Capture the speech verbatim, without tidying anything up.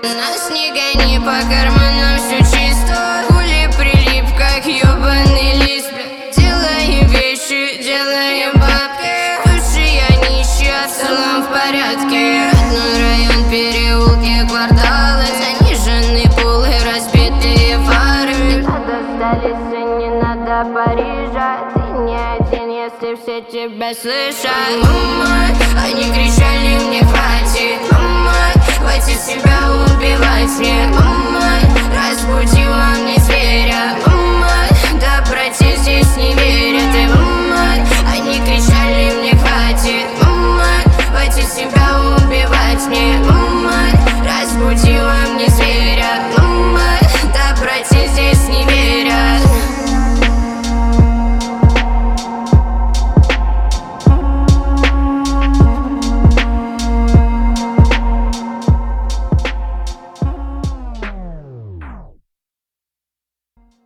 Нас не гони, по карманам все чисто. Хули прилип, как ёбаный лист, бля. Делаем вещи, делаем бабки. В душе я нищий, а в целом в порядке. Родной район, переулки, кварталы. Заниженные полы, разбитые фары. Не надо столицы, не надо Парижа. Ты не один, если все тебя слышат. Мама, они кричали, мне хватит.